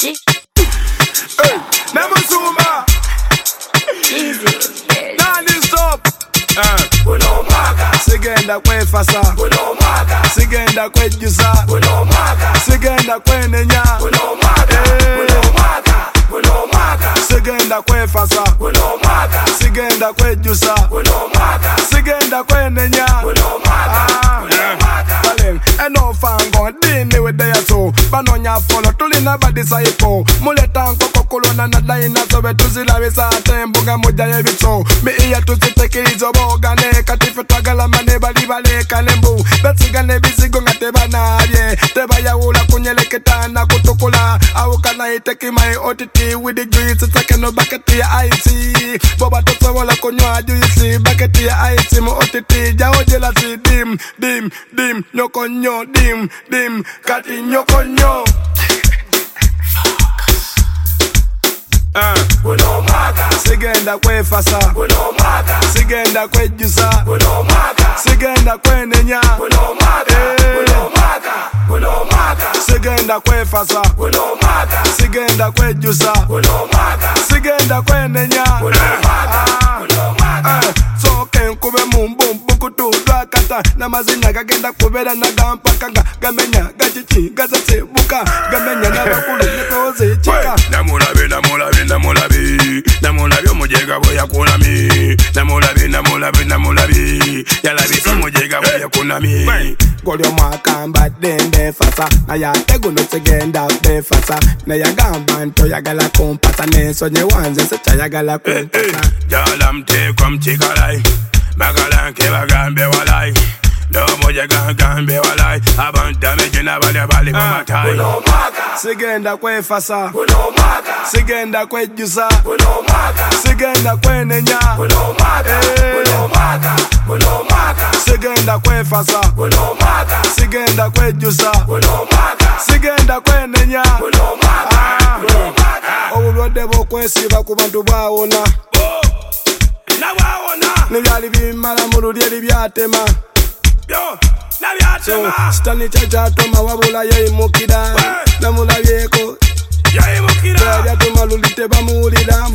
G. Hey, never Zuma. Easy. Non-stop. Sigenda kwefasa, sigenda kwejusa, sigenda kwenenya, sigenda kwefasa, sigenda kwejusa, sigenda kwenenya. Eno fango dini with the so banonya follow tulina badisaipo muleta nkoko kulona na daina sobe tuzila bisa tembuga moja yebito mi iya tusitekilizo boga ne katife twagala mane bali bale kalembu betsigane bisigo ngate banabye teba ya ula kunyeleketana kutukula au kana iteki my OTT with the juice takeno bucket ya ice boba tosobola kunywa juice bucket ya ice mo OTT jaojela si dim dim dim nyokonyo dim dim kati nyokonyo. Sigenda kwefasa, sigenda kwejusa, sigenda kwenenya, sigenda kwefasa, sigenda kwejusa, sigenda kwenenya. So kube mumbumbu kutudwa kata na mazina gagenda kubera na gampaka gamenya gachichi gazasebuka gamenya nabakulu nekoze chika namulabi omujega bwe kunami namulabi yalabi omujega bwe kunami golyo mwakamba dende fasa na yateguno sigenda befasa na yagamba nto yagala kumpasa nesonye wanze sechayagala kumpasa jala mtekwa mchikalai bagalanke bagambe walai no mujega gambe walai abantu amejina bali mamatai sigenda kwefasa sigenda kwejusa sigenda kwenenya sigenda kwefasa sigenda kwejusa sigenda kwenenya obulwadde bwokwesiba ku bantu bawona nebyali bimala mu lulyeri byatema sitani kyachatoma wabula yayimukira namulabyeko yalyatuma luli tebamuwulira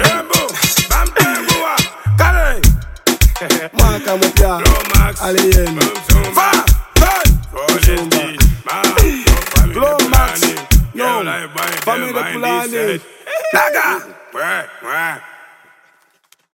mwaka mupya aliyenu Glomax, no, family planning.